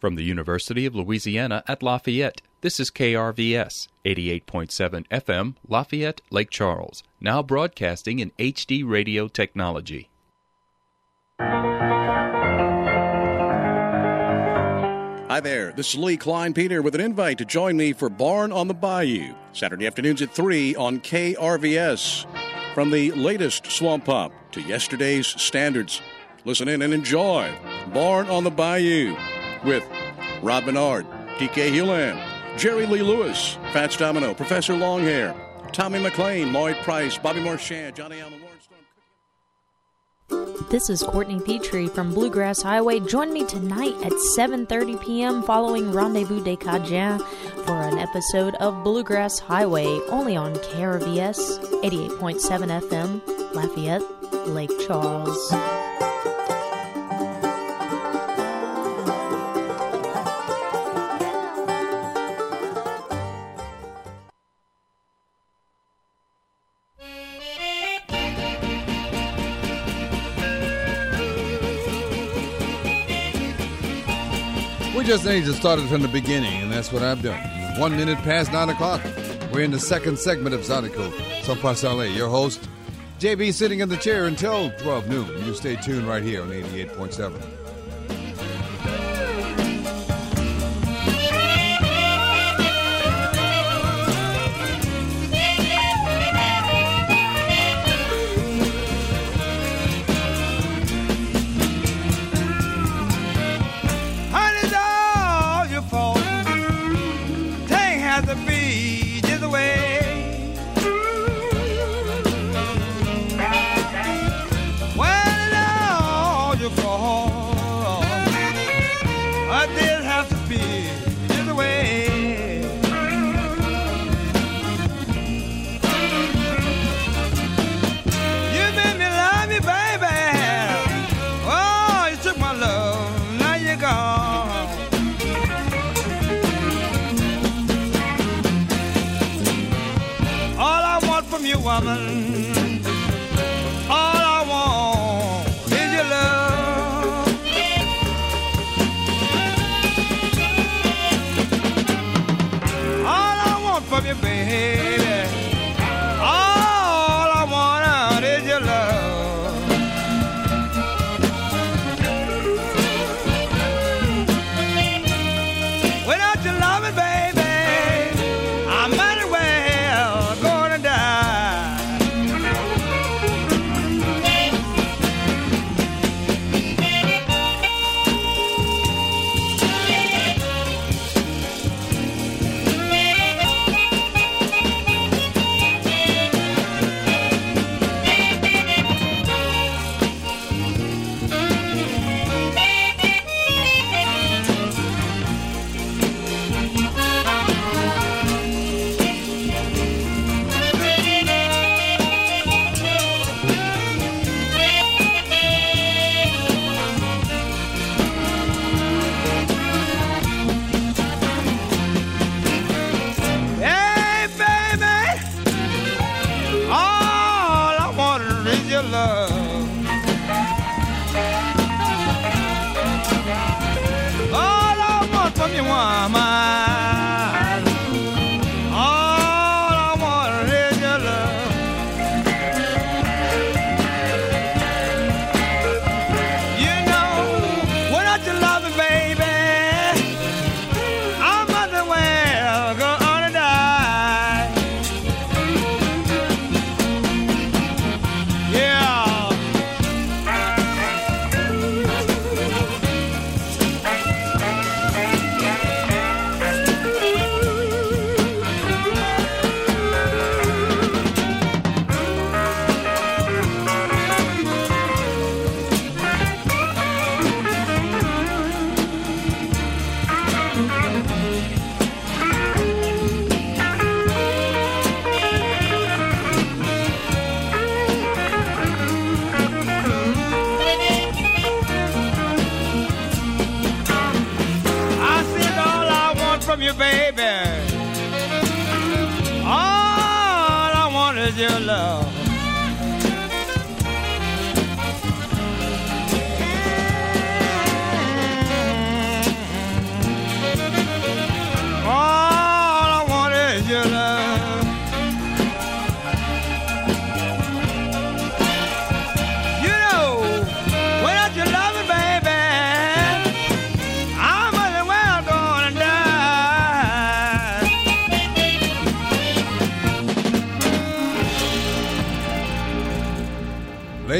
From the University of Louisiana at Lafayette, this is KRVS, 88.7 FM, Lafayette, Lake Charles, now broadcasting in HD radio technology. Hi there, this is Lee Klein Peter with an invite to join me for Barn on the Bayou, Saturday afternoons at 3 on KRVS. From the latest Swamp Pop to yesterday's standards, listen in and enjoy Barn on the Bayou with Rob Bernard, TK Hewland, Jerry Lee Lewis, Fats Domino, Professor Longhair, Tommy McLean, Lloyd Price, Bobby Marchand, Johnny Allen, Lawrence Storm. This is Courtney Petrie from Bluegrass Highway. Join me tonight at 7:30 p.m. following Rendezvous des Cajuns for an episode of Bluegrass Highway, only on KRVS 88.7 FM, Lafayette, Lake Charles. We just need to start it from the beginning, and that's what I've done. 1 minute past 9 o'clock. We're in the second segment of Zydeco. So Pasale, your host. JB sitting in the chair until 12 noon. You stay tuned right here on 88.7. Woman, all I want is your love. All I want from you, baby, all I want is your love. Without your loving, baby, I'm mighty well gonna die. you, baby. All I want is your love.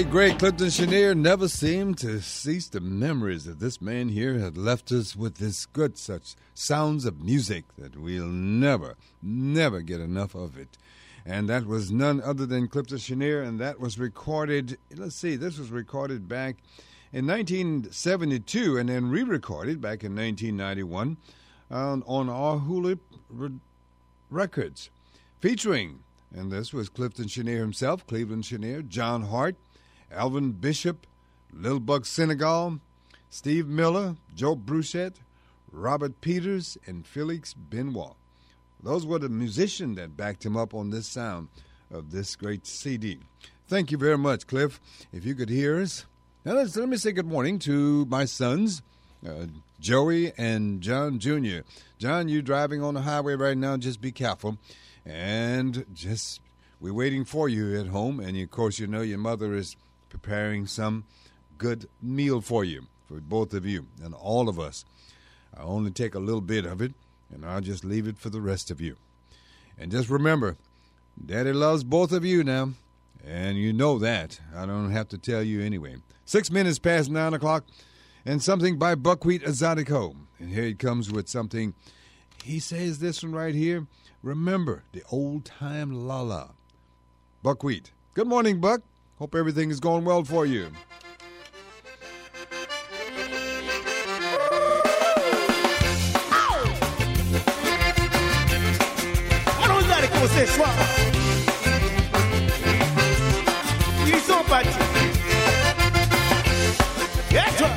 late, great Clifton Chenier never seemed to cease the memories that this man here had left us with this good such sounds of music that we'll never get enough of it. And that was none other than Clifton Chenier, and that was recorded, this was recorded back in 1972 and then re-recorded back in 1991 on our Hula Records, featuring, and this was Clifton Chenier himself, Cleveland Chenier, John Hart, Alvin Bishop, Lil Buck Senegal, Steve Miller, Joe Bruchette, Robert Peters, and Felix Benoit. Those were the musicians that backed him up on this sound of this great CD. Thank you very much, Cliff. If you could hear us. Now let me say good morning to my sons, Joey and John Jr. John, you driving on the highway right now, just be careful. And we're waiting for you at home. And, of course, you know your mother is preparing some good meal for you, for both of you and all of us. I'll only take a little bit of it, and I'll just leave it for the rest of you. And just remember, Daddy loves both of you now, and you know that. I don't have to tell you anyway. 6 minutes past 9 o'clock, and something by Buckwheat Exotico. And here he comes with something. He says this one right here. Remember the old-time la-la. Buckwheat. Good morning, Buck. Hope everything is going well for you. Ce soir, ils sont partis. Et toi?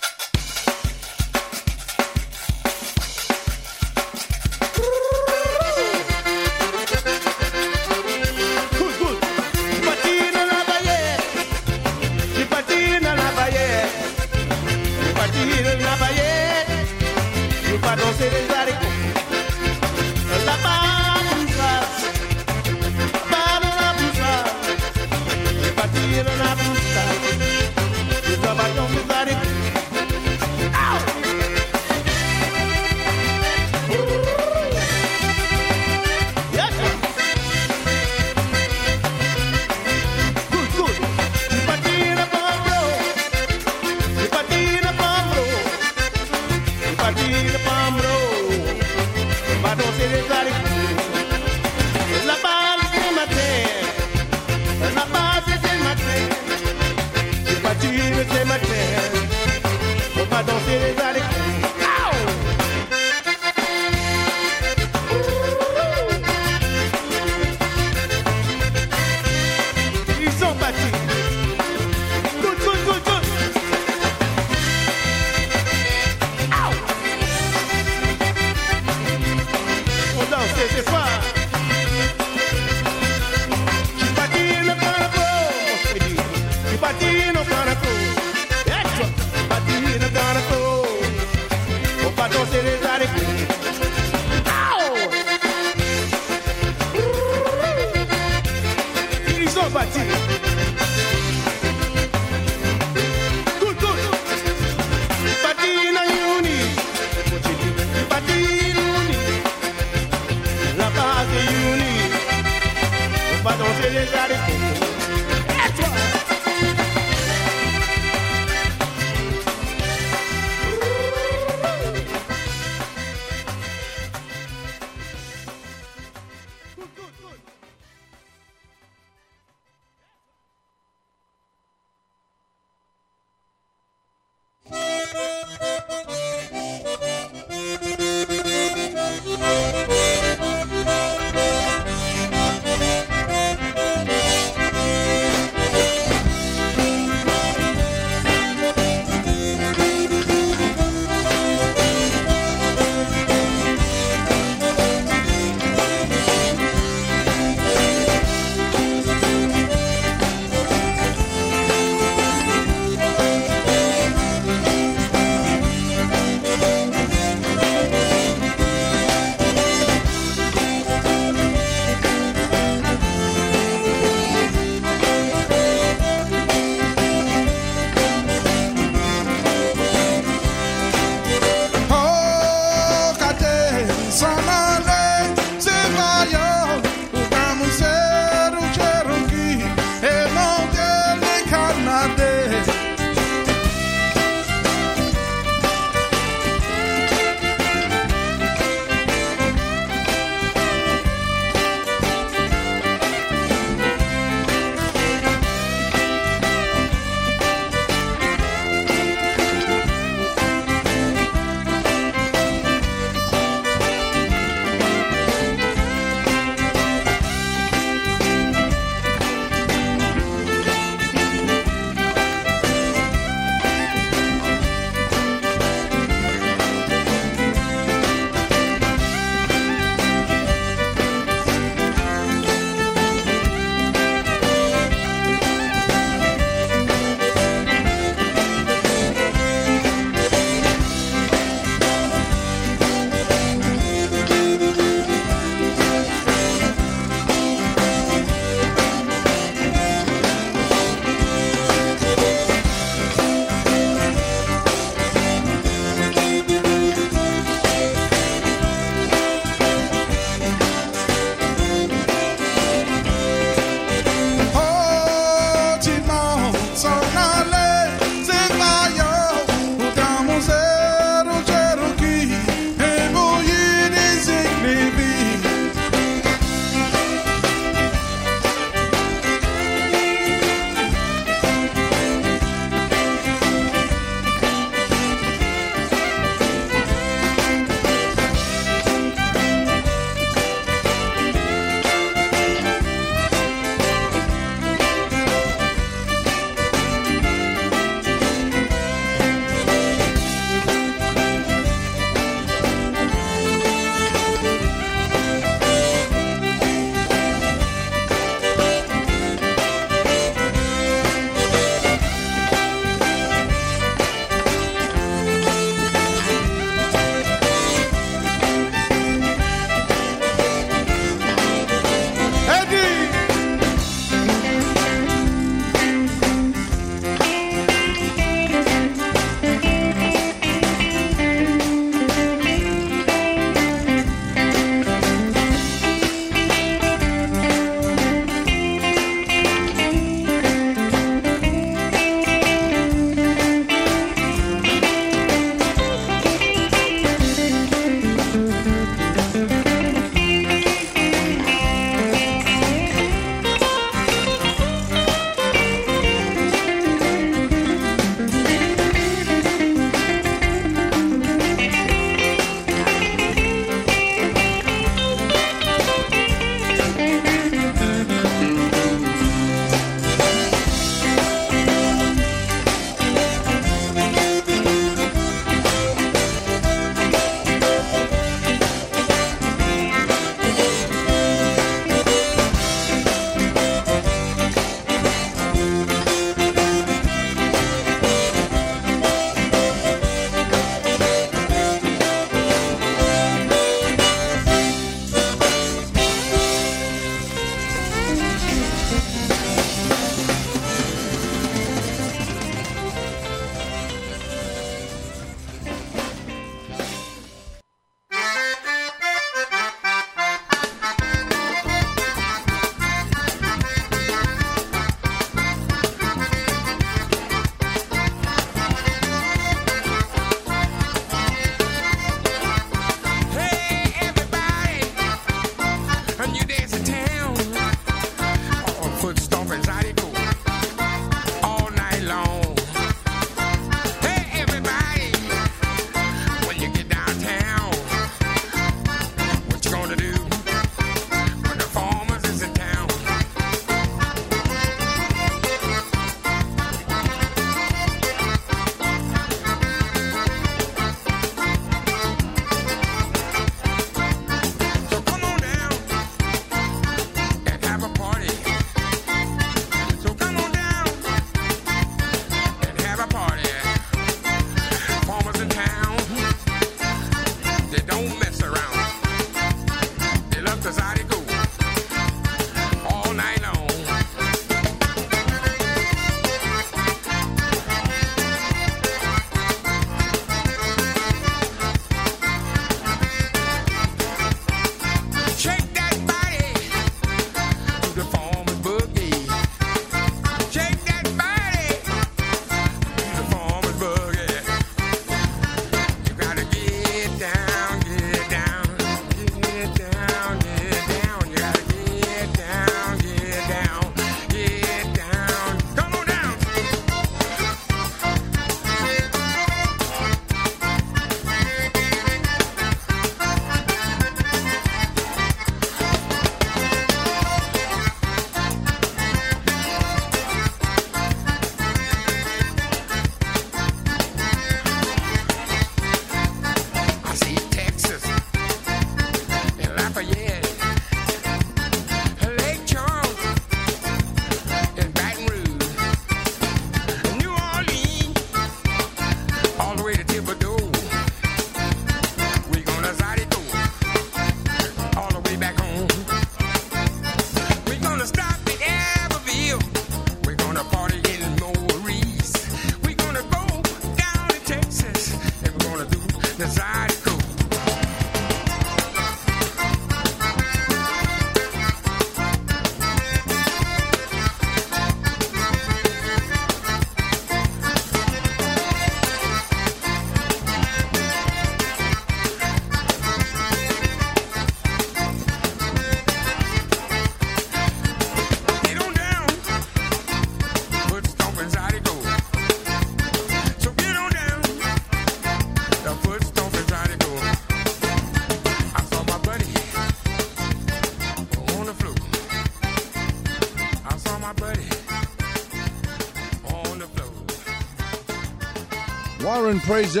Warren Fraser,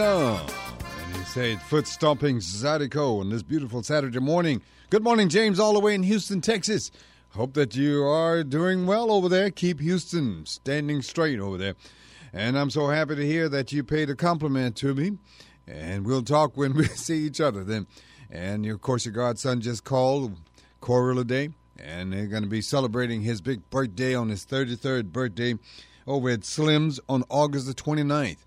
and he said foot stomping Zydeco on this beautiful Saturday morning. Good morning, James, all the way in Houston, Texas. Hope that you are doing well over there. Keep Houston standing straight over there. And I'm so happy to hear that you paid a compliment to me. And we'll talk when we see each other then. And, of course, your godson just called, Corilla Day. And they're going to be celebrating his big birthday on his 33rd birthday over at Slim's on August the 29th.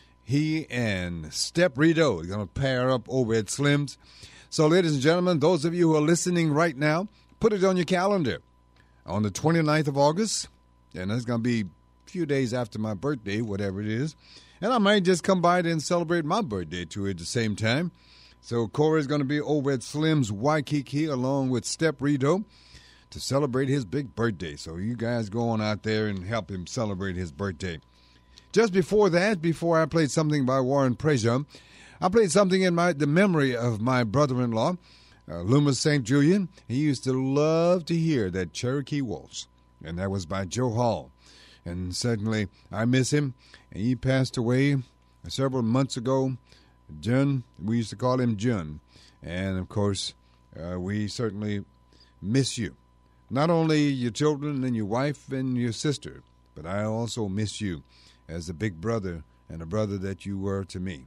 He and Step Rito are going to pair up over at Slim's. So, ladies and gentlemen, those of you who are listening right now, put it on your calendar. On the 29th of August, and that's going to be a few days after my birthday, whatever it is. And I might just come by and celebrate my birthday, too, at the same time. So Corey's going to be over at Slim's Waikiki along with Step Rito to celebrate his big birthday. So you guys go on out there and help him celebrate his birthday. Just before that, before I played something by Warren Fraser, I played something in the memory of my brother-in-law, Loomis St. Julian. He used to love to hear that Cherokee Waltz, and that was by Joe Hall. And certainly I miss him, and he passed away several months ago. Jun, we used to call him Jun. And, of course, we certainly miss you. Not only your children and your wife and your sister, but I also miss you as a big brother and a brother that you were to me.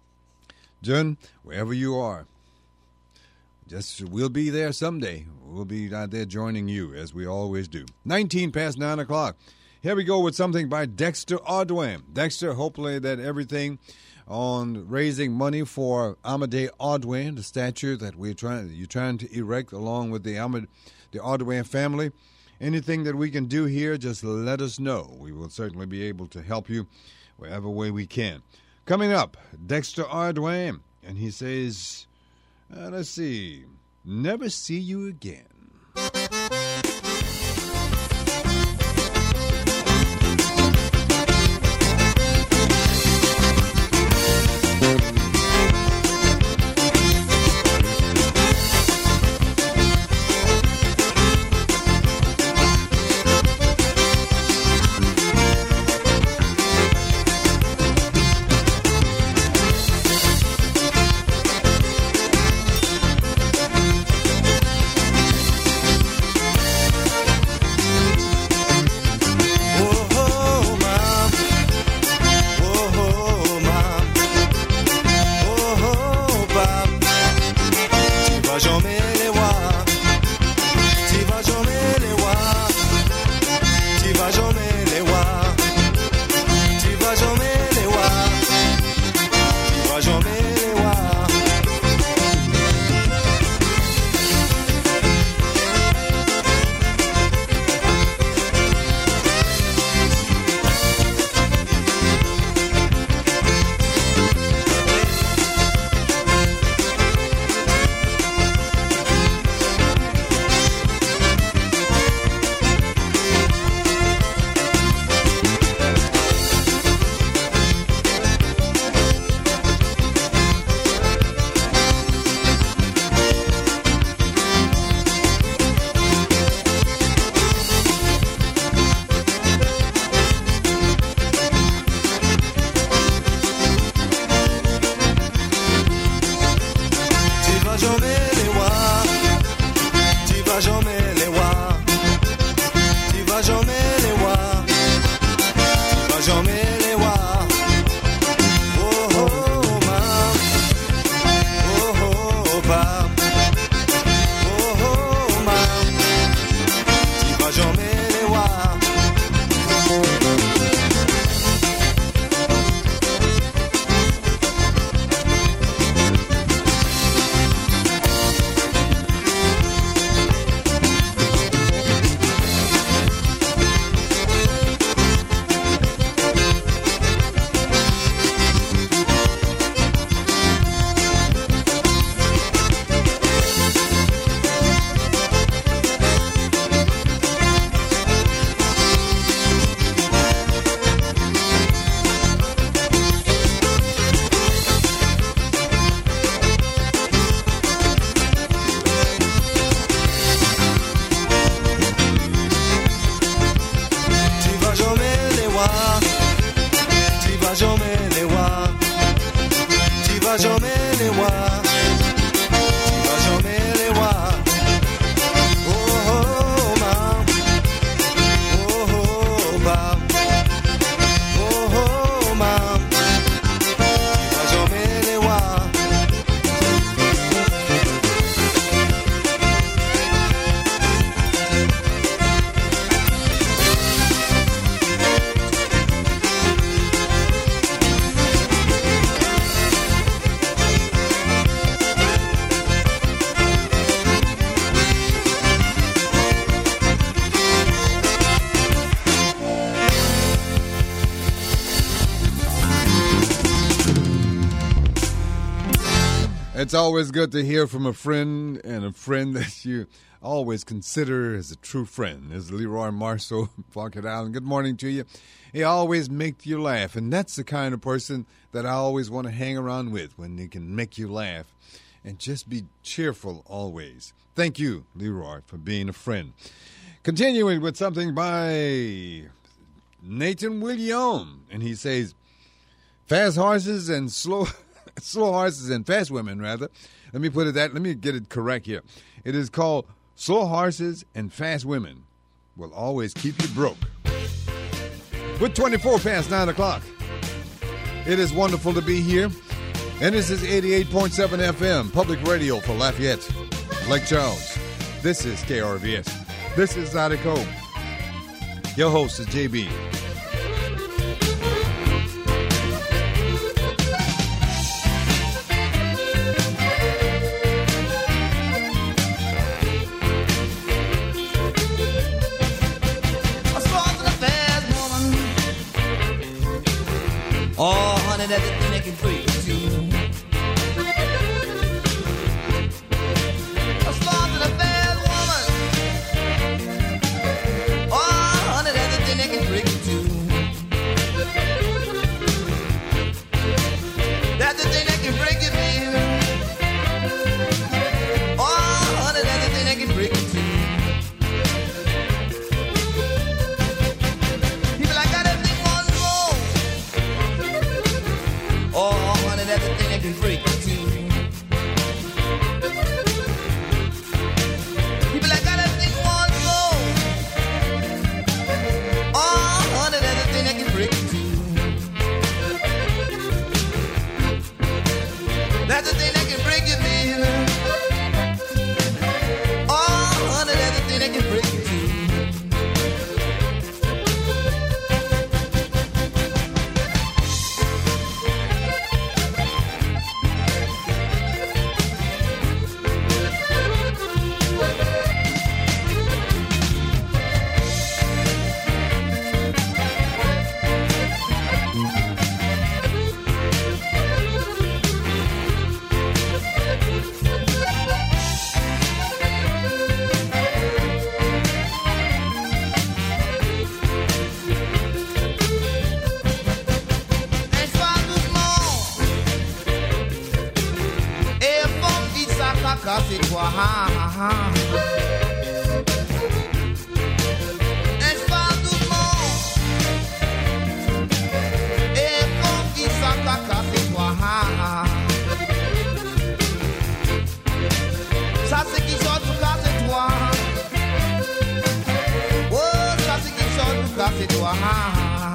Jun, wherever you are, we'll be there someday. We'll be out there joining you, as we always do. 19 past 9 o'clock. Here we go with something by Dexter Ordway. Dexter, hopefully that everything on raising money for Amadei Ordway, the statue that you're trying to erect along with the Ordway family. Anything that we can do here, just let us know. We will certainly be able to help you wherever way we can. Coming up, Dexter Ordway, and he says, let's see, never see you again. vas jamais les voir, tu vas jamais les voir. Oh oh mam, oh oh mam, oh oh mam, tu vas jamais les voir. It's always good to hear from a friend, and a friend that you always consider as a true friend. This is Leroy Marceau, Plunkett Island. Good morning to you. He always makes you laugh, and that's the kind of person that I always want to hang around with, when they can make you laugh and just be cheerful always. Thank you, Leroy, for being a friend. Continuing with something by Nathan William, and he says, fast horses and slow horses and fast women, rather. Let me put it that. Let me get it correct here. It is called Slow Horses and Fast Women Will Always Keep You Broke. With 24 past 9 o'clock. It is wonderful to be here. And this is 88.7 FM, public radio for Lafayette, Lake Charles. This is KRVS. This is Zydeco. Your host is JB. Oh, honey, that's the thing that can freak you. A sloth and a fast woman. Oh, honey, that's the thing that can freak you too. That's the thing that can break you, baby. Oh, honey, that's the thing that can break you too. People like got everything on roll. Oh, honey, that's the thing that can break you too. People like got everything on roll. Oh, honey, that's the thing that can break you too. That's the thing that can break you, baby. Oh, honey, that's the thing that can break you too. C'est toi, ha ha ha. Et je parle doucement. Et quand il s'attaque, c'est toi, ha ha. Ça c'est qui sort du cas, c'est toi. Oh, ça c'est qui sort du cas, c'est toi, ha ha.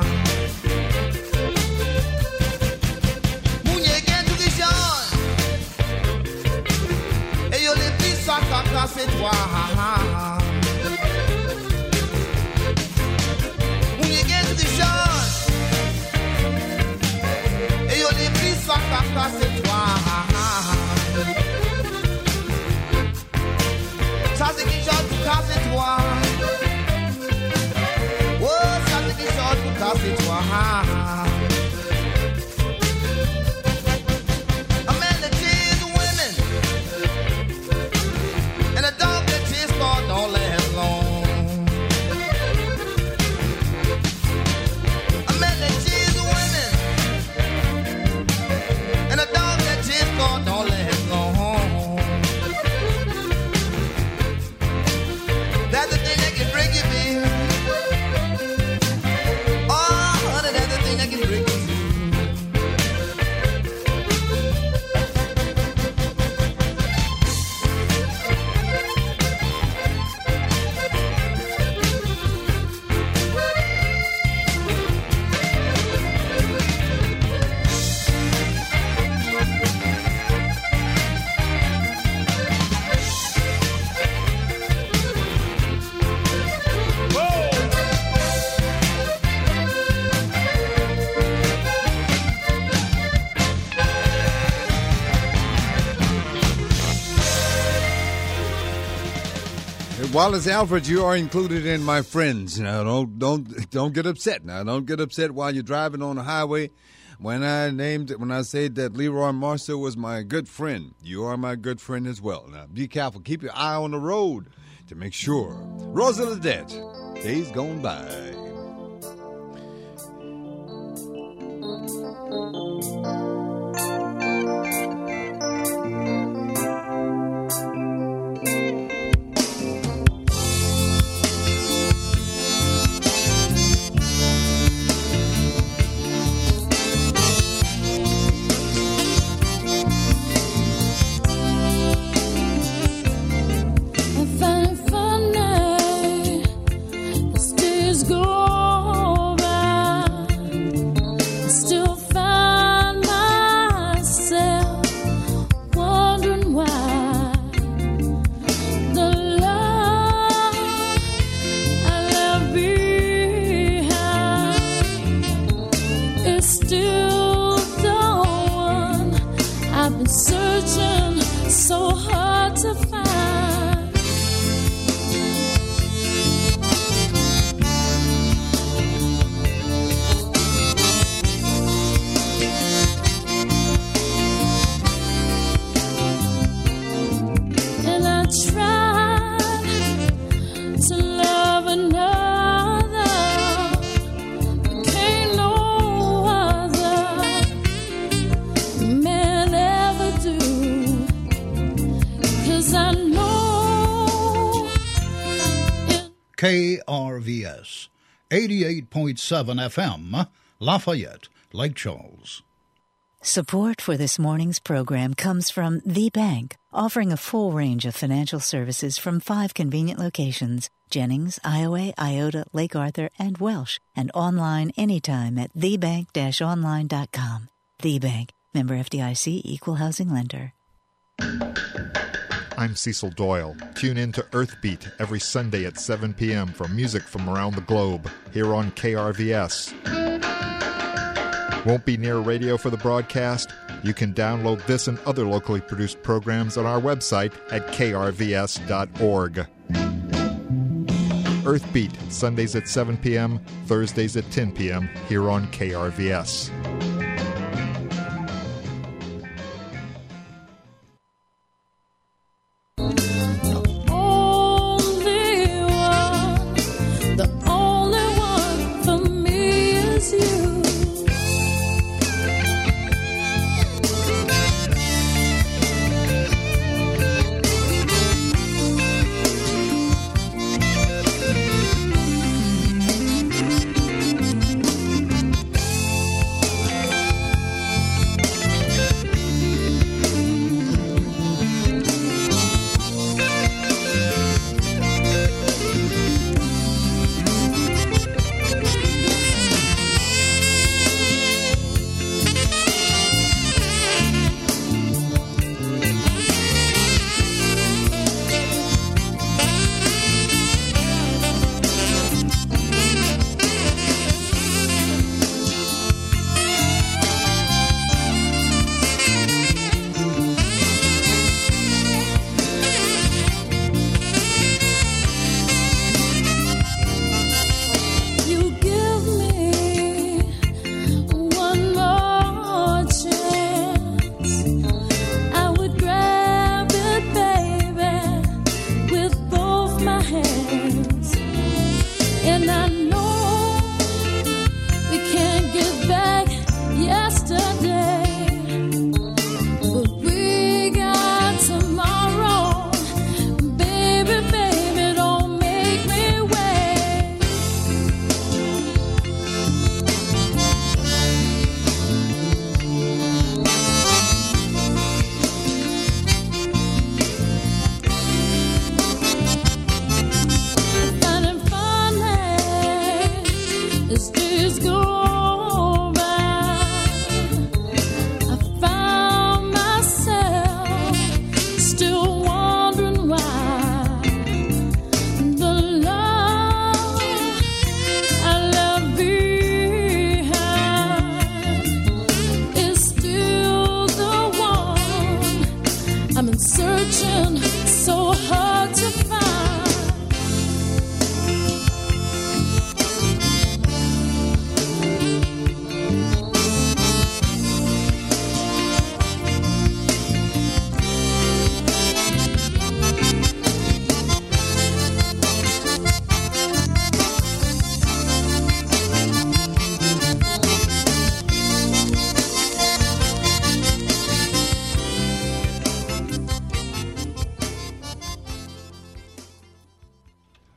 Kaka, c'est toi, ha ha. When you get to the shore, et yo les pris sa kaka, c'est toi, ha ha. Ça c'est qui chante tout cas, c'est toi. Oh, ça c'est qui chante tout cas, c'est toi, ha ha. Don't last long. A man that cheers women and a dog that cheers God don't last long. That's the thing that can break you, baby. Oh, honey, that's the thing that can break you. Wallace Alfred, you are included in my friends. Now, don't get upset. Now, don't get upset while you're driving on the highway. When I said that Leroy Marceau was my good friend, you are my good friend as well. Now, be careful. Keep your eye on the road to make sure. Rosa Ledette, days gone by. KRVS, 88.7 FM, Lafayette, Lake Charles. Support for this morning's program comes from The Bank, offering a full range of financial services from 5 convenient locations: Jennings, Iowa, Iota, Lake Arthur, and Welsh, and online anytime at thebank-online.com. The Bank, member FDIC, equal housing lender. I'm Cecil Doyle. Tune in to Earthbeat every Sunday at 7 p.m. for music from around the globe, here on KRVS. Won't be near radio for the broadcast? You can download this and other locally produced programs on our website at krvs.org. Earthbeat, Sundays at 7 p.m., Thursdays at 10 p.m., here on KRVS.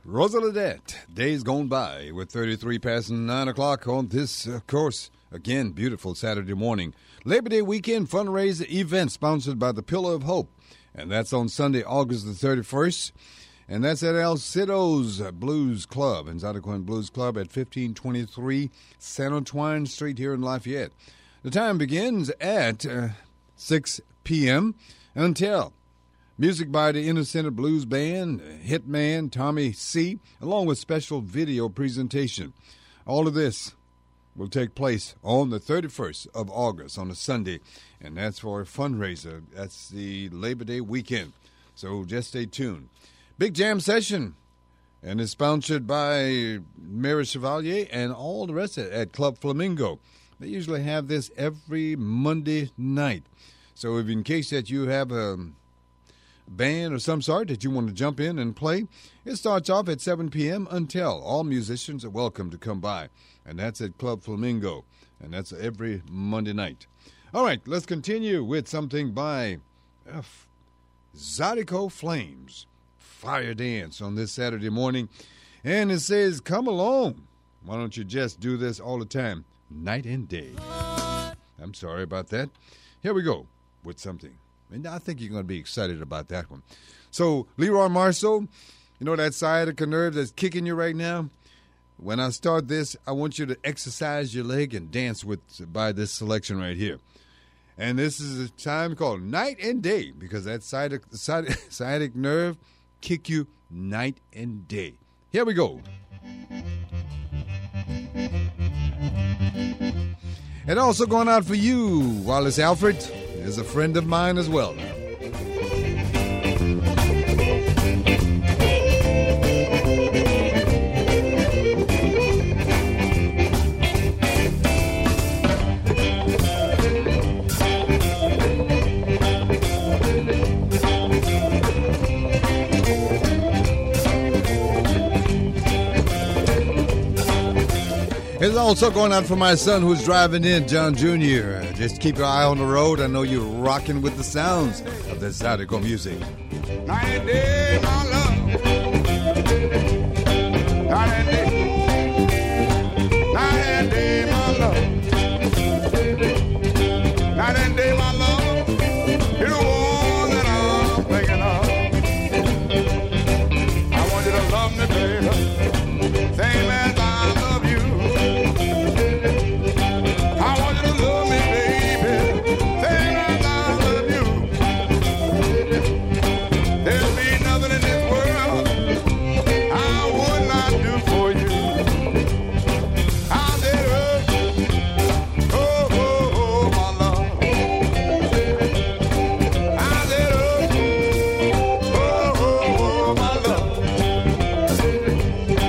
Rosalinette, Days Gone By, with 33 passing 9 o'clock on this, of course, again, beautiful Saturday morning. Labor Day weekend fundraiser event sponsored by the Pillar of Hope. And that's on Sunday, August the 31st. And that's at El Cido's Blues Club, and Zydeco Blues Club at 1523 San Antoine Street here in Lafayette. The time begins at 6 p.m. until music by the Inner Center Blues Band, Hitman Tommy C., along with special video presentation. All of this will take place on the 31st of August on a Sunday, and that's for a fundraiser. That's the Labor Day weekend, so just stay tuned. Big Jam Session, and it's sponsored by Mary Chevalier and all the rest of it at Club Flamingo. They usually have this every Monday night. So if in case that you have a band of some sort that you want to jump in and play, it starts off at 7 p.m. until all musicians are welcome to come by. And that's at Club Flamingo, and that's every Monday night. All right, let's continue with something by Zydeco Flames. Fire Dance on this Saturday morning. And it says, come along. Why don't you just do this all the time, night and day? I'm sorry about that. Here we go with something. And I think you're going to be excited about that one. So, Leroy Marceau, you know that sciatica nerve that's kicking you right now? When I start this, I want you to exercise your leg and dance by this selection right here. And this is a time called night and day because that sciatic nerve kick you night and day. Here we go. And also going out for you, Wallace Alfred, is a friend of mine as well. It's also going out for my son who's driving in, John Jr. Just keep your eye on the road. I know you're rocking with the sounds of this Zydeco music. Night and day, my love. Night and day. Night and day, my love. Night and day, my love. You're the one that I'm thinking of. I want you to love me, baby. Same as I love you. I want you to love me, baby. Same as I love you. There'll be nothing in this world I would not do for you. I said, oh, oh, oh, my love. I said, oh, oh, oh, my love.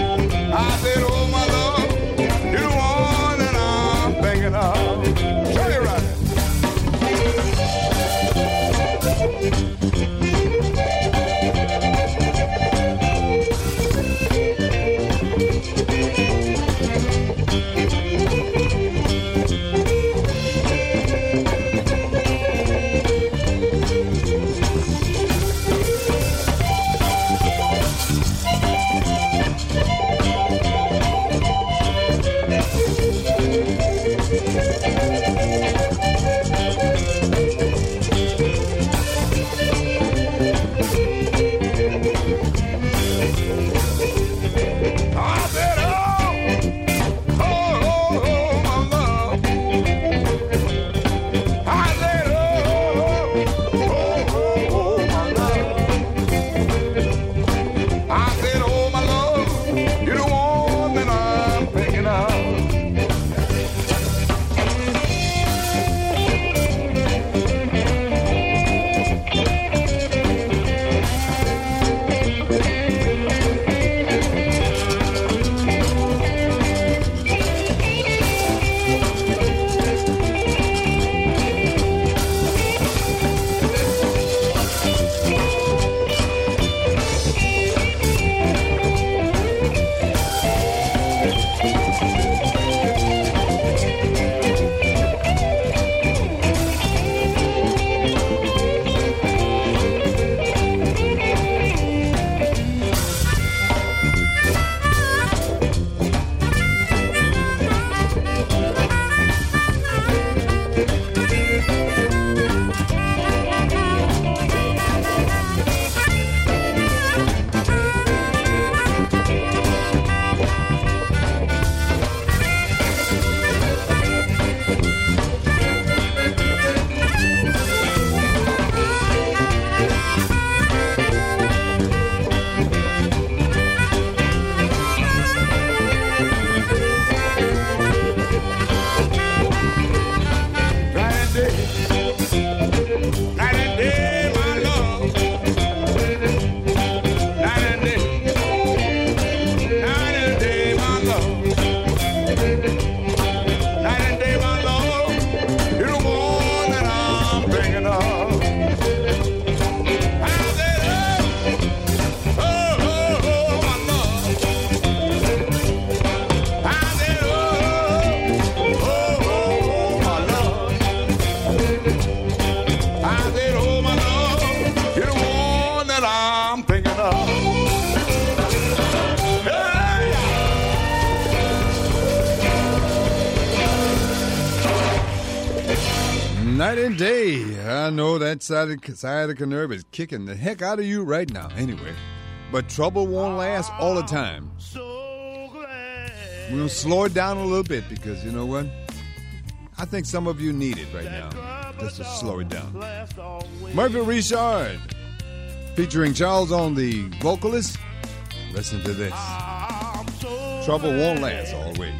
Night and day. I know that sciatica nerve is kicking the heck out of you right now. Anyway, but trouble won't last all the time. We're going to slow it down a little bit because, you know what? I think some of you need it right now, just to slow it down. Murphy Richard, featuring Charles on the vocalist. Listen to this. Trouble won't last always.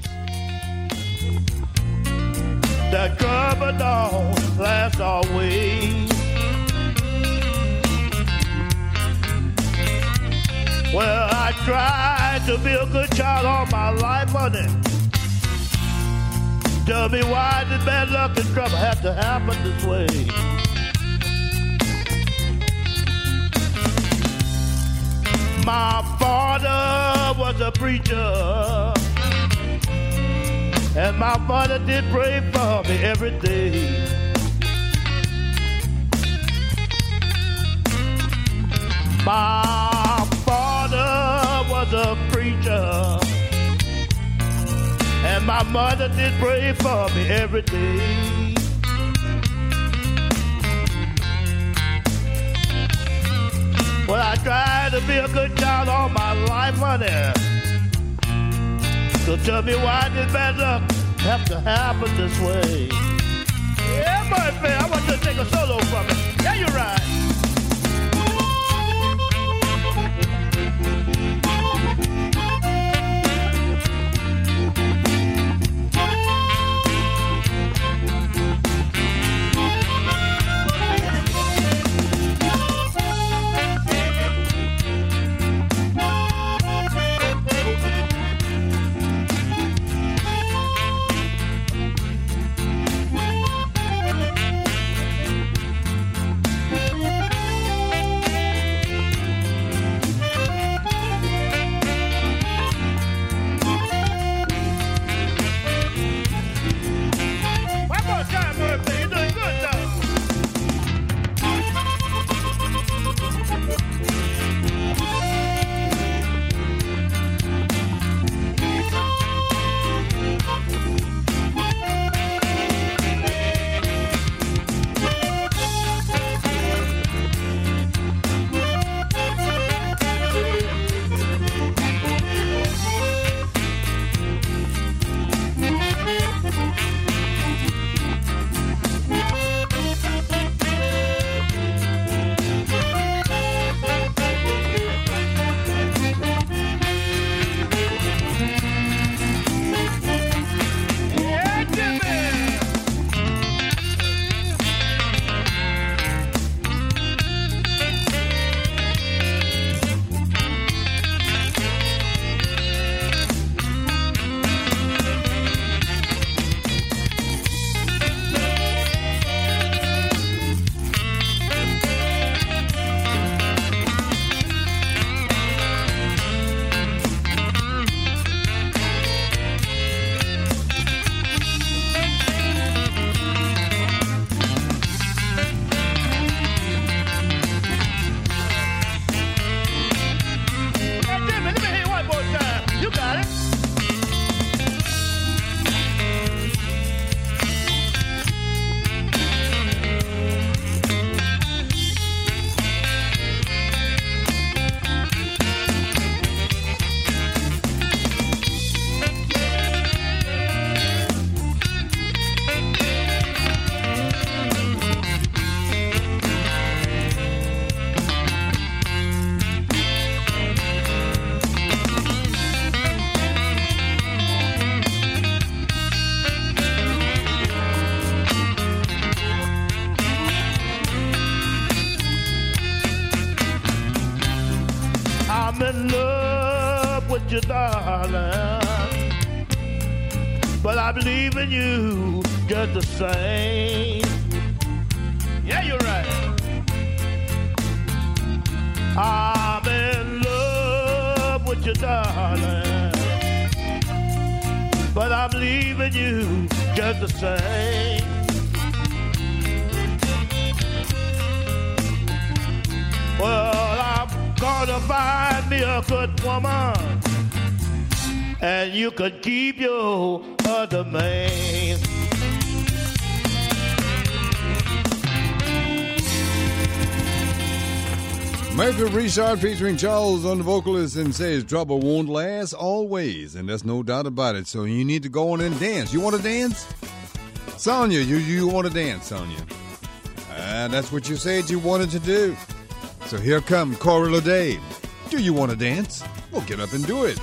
That trouble don't last always. Well, I tried to be a good child all my life, honey. Tell me why did bad luck and trouble have to happen this way? My father was a preacher, and my mother did pray for me every day. My father was a preacher, and my mother did pray for me every day. Well, I tried to be a good child all my life, honey. So tell me why did bad luck have to happen this way? Yeah, Murphy, I want you to take a solo from me. Yeah, you're right. I'm in love with you, darling, but I believe in you just the same. Yeah, you're right. I'm in love with you, darling, but I'm leaving you just the same. Well, I'm gonna find me a good woman, and you could keep your other man. Murphy Richard featuring Charles on the vocalist and says trouble won't last always, and there's no doubt about it. So you need to go on and dance. You want to dance? Sonia, you want to dance, Sonia? That's what you said you wanted to do. So here come Corey Lede. Do you want to dance? Well, get up and do it.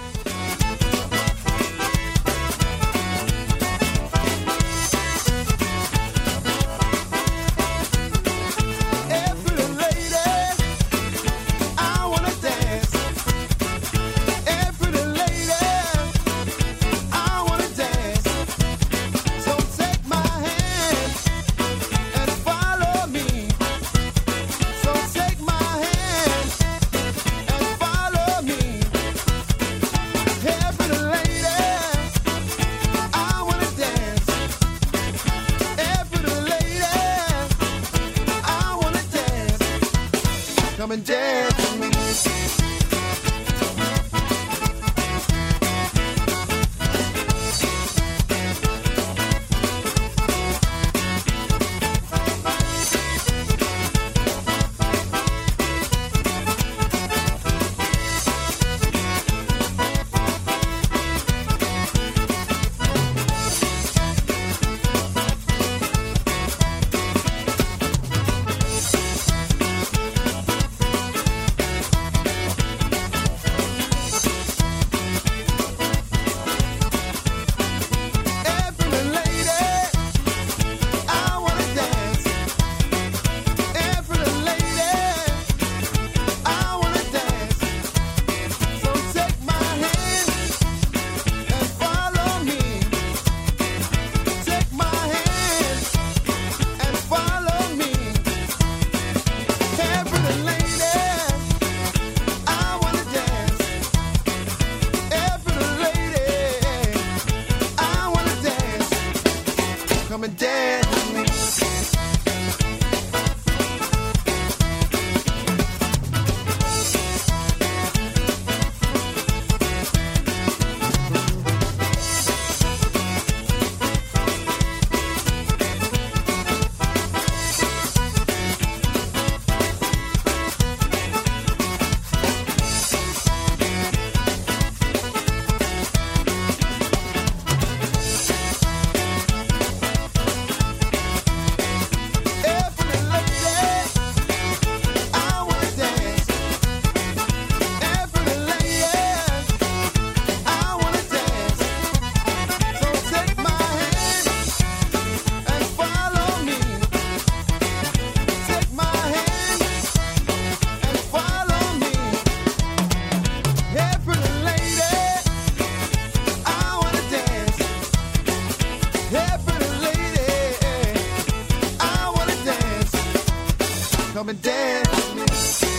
Come and dance with me.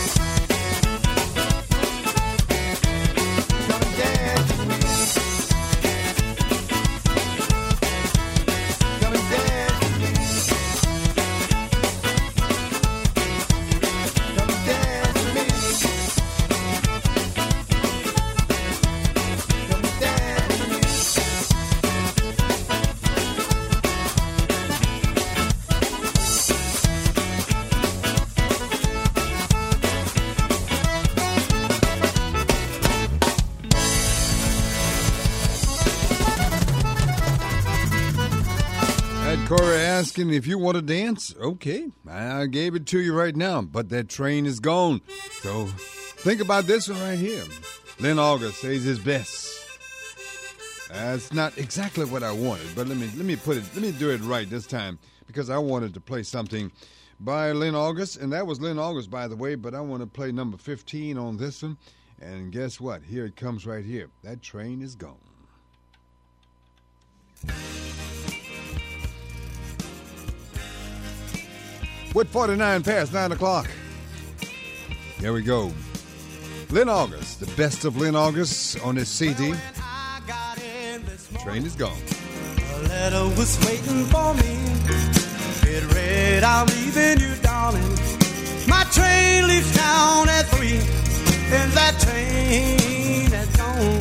Come and dance with me. Come and dance with me. Come and dance with me. Come and dance with me. Corey asking if you want to dance. Okay, I gave it to you right now, but that train is gone. So think about this one right here. Lynn August says his best. That's not exactly what I wanted, but let me do it right this time, because I wanted to play something by Lynn August, and that was Lynn August, by the way, but I want to play number 15 on this one, and guess what? Here it comes right here. That train is gone. With 49 past 9 o'clock. Here we go. Lynn August, the best of Lynn August on his CD. Train is gone. A letter was waiting for me. It read, I'm leaving you, darling. My train leaves town at 3, and that train has gone.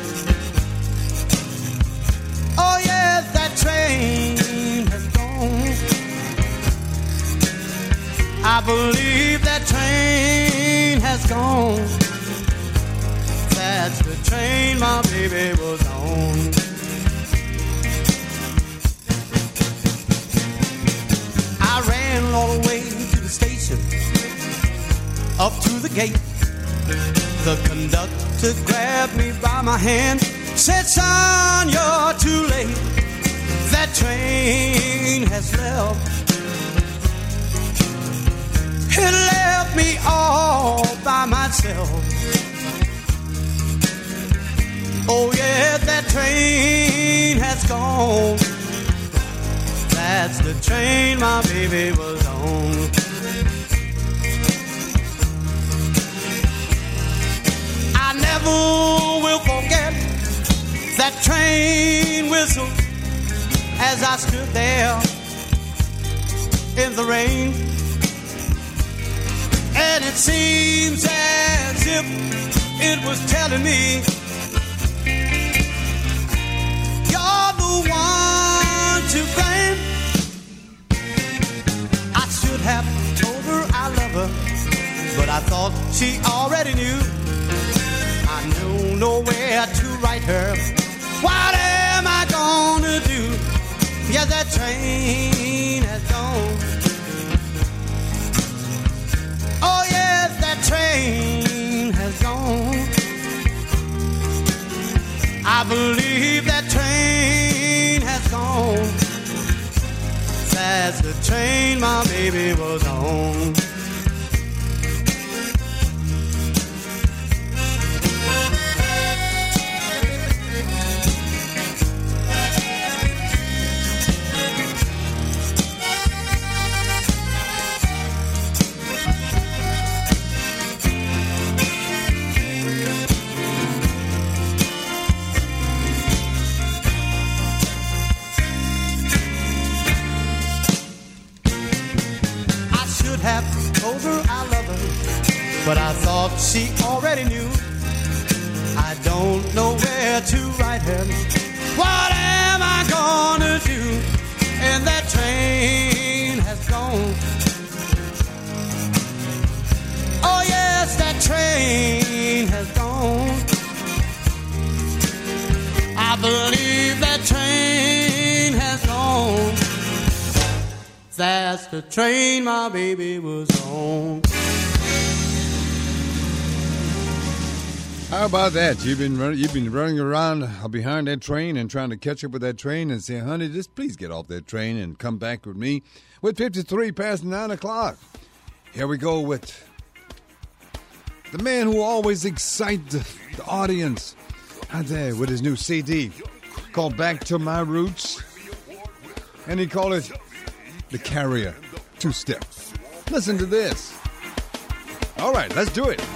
Oh yes, that train has gone. I believe that train That's the train my baby was on. I ran all the way to the station, up to the gate. The conductor grabbed me by my hand, said, son, you're too late. That train has left. It left me all by myself. Oh yeah, that train has gone. That's the train my baby was on. I never will forget that train whistle as I stood there in the rain. And it seems as if it was telling me, you're the one to blame. I should have told her I love her, but I thought she already knew. I knew nowhere to write her. What am I gonna do? Yeah, that train has gone. Oh yes, that train has gone. I believe that train has gone. That's the train my baby was on. Told her I love her, but I thought she already knew. I don't know where to write her. What am I gonna do? And that train has gone. Oh yes, that train has gone. I believe that train has gone. That's the train my baby was on. How about that? You've been running around behind that train and trying to catch up with that train and say, honey, just please get off that train and come back with me. With 53 past 9 o'clock. Here we go with the man who always excites the audience out there with his new CD called Back to My Roots. And he called it The Carrier 2-Step. Listen to this. All right, let's do it.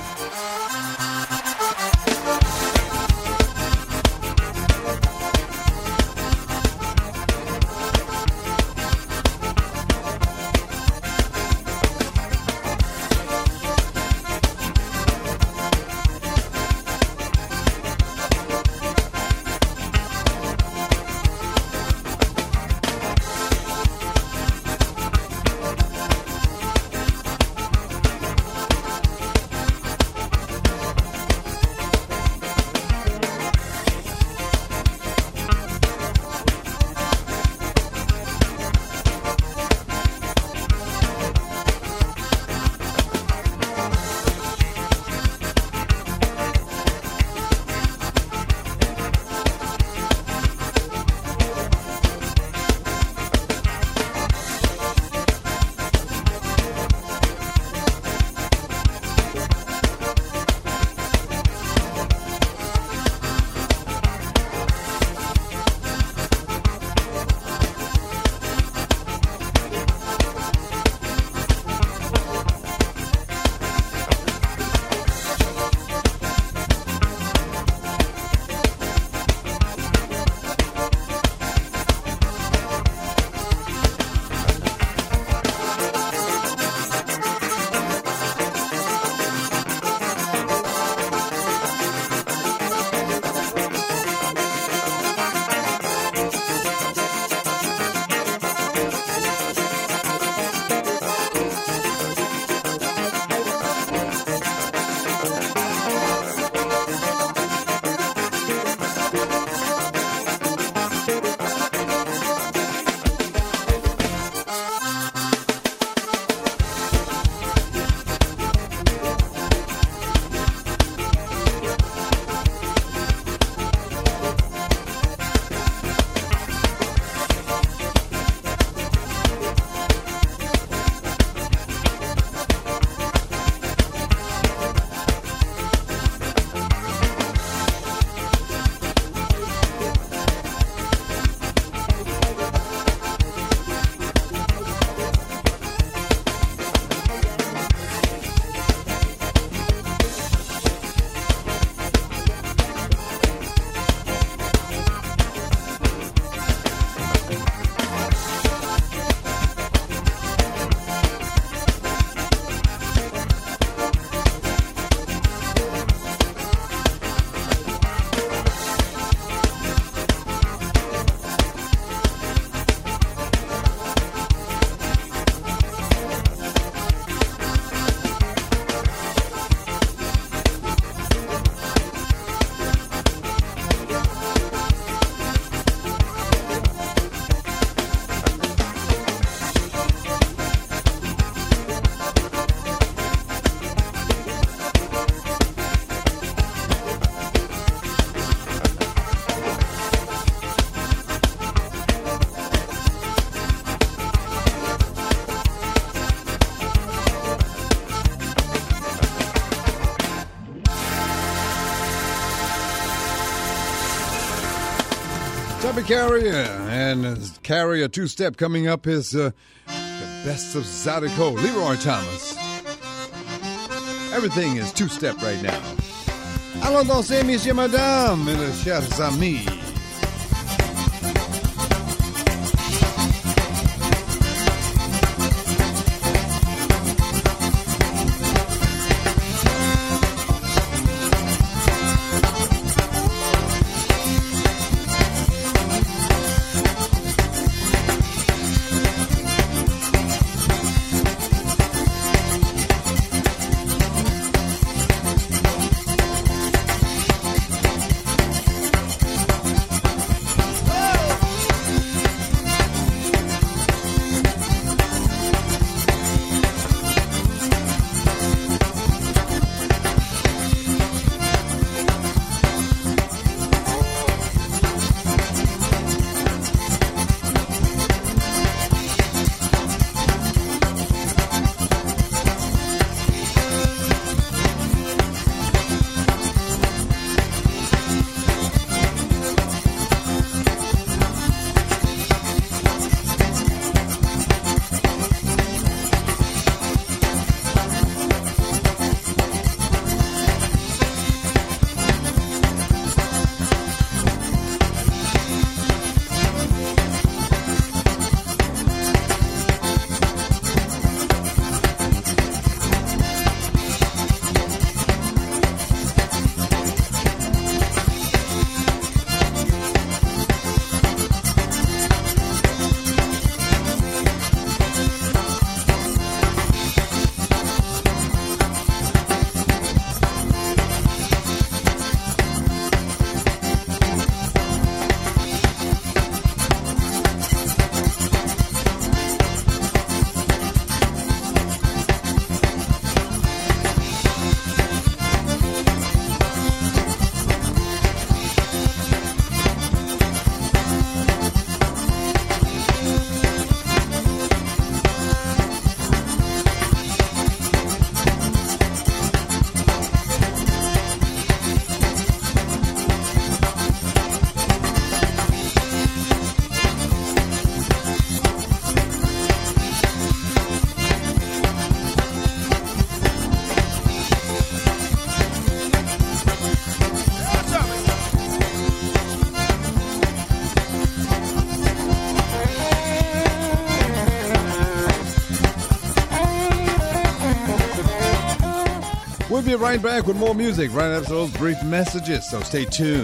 Chubby Carrier, and Carrier two-step coming up is the best of Zydeco, Leroy Thomas. Everything is two-step right now. Allons danser, messieurs, madame, mes chers amis. We'll be right back with more music right after those brief messages, so stay tuned.